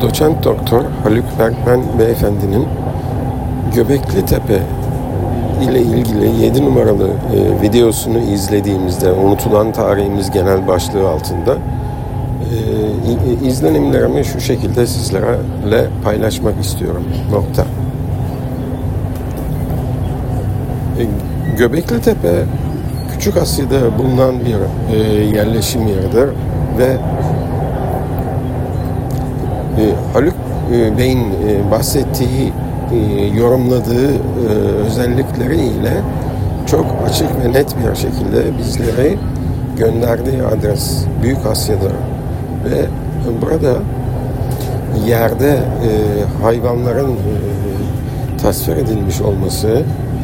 Doçent Doktor Haluk Berkmen Beyefendinin Göbekli Tepe ile ilgili 7 numaralı videosunu izlediğimizde unutulan tarihimiz genel başlığı altında izlenimlerimi şu şekilde sizlerle paylaşmak istiyorum. Nokta. Göbekli Tepe Küçük Asya'da bulunan bir yerleşim yeridir ve Haluk Bey'in bahsettiği, yorumladığı özellikleriyle çok açık ve net bir şekilde bizlere gönderdiği adres Büyük Asya'da ve burada yerde hayvanların tasvir edilmiş olması,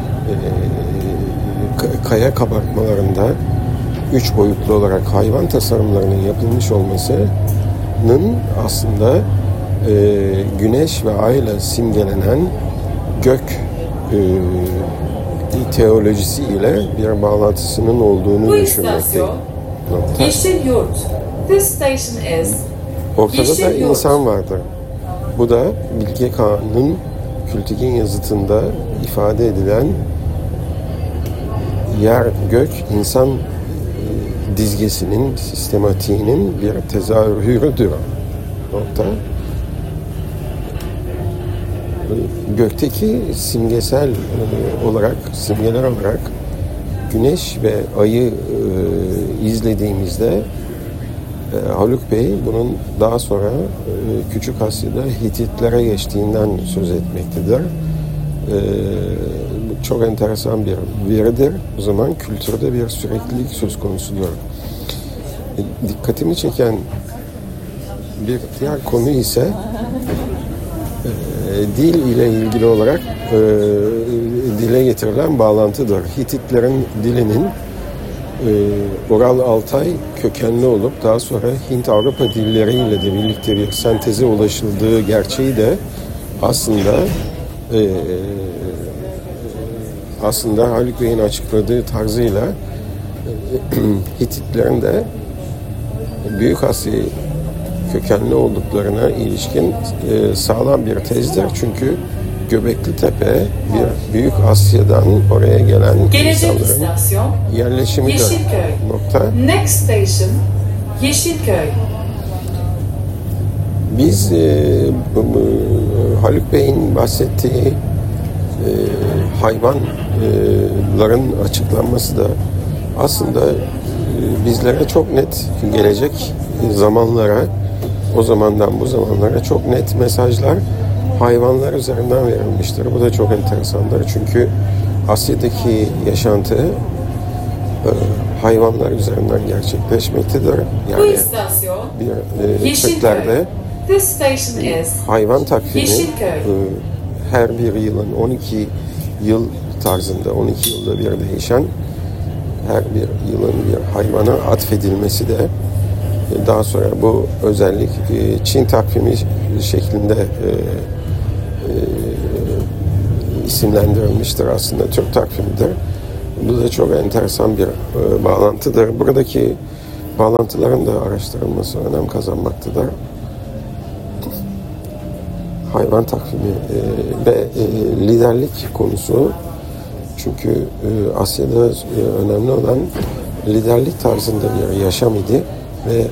kaya kabartmalarında 3 boyutlu olarak hayvan tasarımlarının yapılmış olmasının aslında güneş ve ayla simgelenen gök teolojisi ile bir bağlantısının olduğunu düşünmekteyim. Yeşil Yurt. This station is Ortada da insan vardır. Bu da Bilge Kağan'ın Kültigin yazıtında ifade edilen yer, gök, insan dizgesinin, sistematiğinin bir tezahürüdür. Nokta. Gökteki simgeler olarak güneş ve ayı izlediğimizde Haluk Bey bunun daha sonra Küçük Asya'da Hititlere geçtiğinden söz etmektedir. Çok enteresan bir veridir. O zaman kültürde bir süreklilik söz konusudur. Dikkatimi çeken bir diğer konu ise dil ile ilgili olarak dile getirilen bağlantıdır. Hititlerin dilinin Ural-Altay kökenli olup daha sonra Hint-Avrupa dilleriyle de birlikte bir senteze ulaşıldığı gerçeği de aslında Haluk Bey'in açıkladığı tarzıyla Hititlerin de Büyük Asya kökenli olduklarına ilişkin sağlam bir tezdir. Çünkü Göbekli Tepe bir Büyük Asya'dan oraya gelen insanların yerleşimidir. Yeşilköy. Nokta. Next station Yeşilköy. Biz Haluk Bey'in bahsettiği hayvanların açıklanması da aslında bizlere çok net gelecek zamanlara, o zamandan bu zamanlara çok net mesajlar hayvanlar üzerinden verilmiştir. Bu da çok enteresandır. Çünkü Asya'daki yaşantı hayvanlar üzerinden gerçekleşmektedir. Yani bir Türklerde hayvan takvimi her bir yılın 12 yıl tarzında 12 yılda bir değişen her bir yılın bir hayvana atfedilmesi de daha sonra bu özellik Çin takvimi şeklinde isimlendirilmiştir, aslında Türk takvimidir. Bu da çok enteresan bir bağlantıdır. Buradaki bağlantıların da araştırılması önem kazanmaktadır. Hayvan takvimi ve liderlik konusu, çünkü Asya'da önemli olan liderlik tarzında bir yaşam idi ve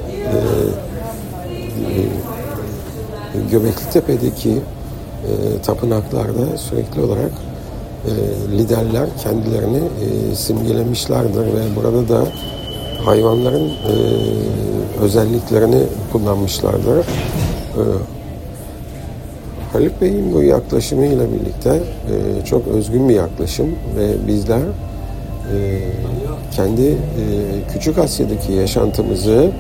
Göbekli Tepe'deki tapınaklarda sürekli olarak liderler kendilerini simgelemişlerdir ve burada da hayvanların özelliklerini kullanmışlardır. Haluk Bey'in bu yaklaşımıyla birlikte çok özgün bir yaklaşım ve bizler kendi Küçük Asya'daki yaşantımızı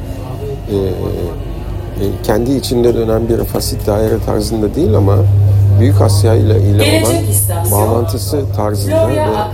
kendi içinde dönen bir fasit daire tarzında değil ama Büyük Asya ile olan bağlantısı tarzında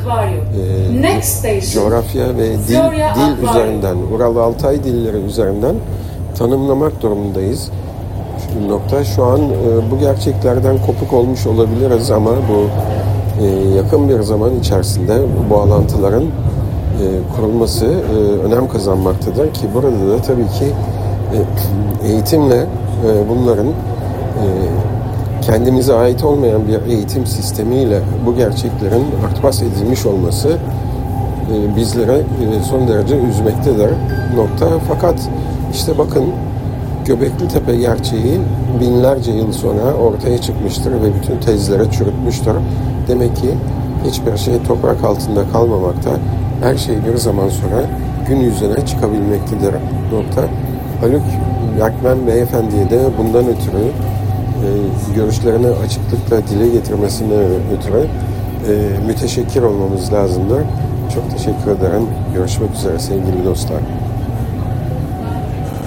ve coğrafya ve dil üzerinden, Ural-Altay dilleri üzerinden tanımlamak durumundayız. Nokta. Şu an bu gerçeklerden kopuk olmuş olabiliriz ama bu yakın bir zaman içerisinde bu bağlantıların kurulması önem kazanmaktadır ki burada da tabii ki eğitimle bunların kendimize ait olmayan bir eğitim sistemiyle bu gerçeklerin örtbas edilmiş olması bizlere son derece üzmektedir. Fakat işte bakın, Göbekli Tepe gerçeği binlerce yıl sonra ortaya çıkmıştır ve bütün tezlere çürütmüştür. Demek ki hiçbir şey toprak altında kalmamakta. Her şey bir zaman sonra gün yüzüne çıkabilmektedir. Haluk Yakmen Beyefendi'ye de bundan ötürü görüşlerini açıklıkla dile getirmesine ötürü müteşekkir olmamız lazımdır. Çok teşekkür ederim. Görüşmek üzere sevgili dostlar.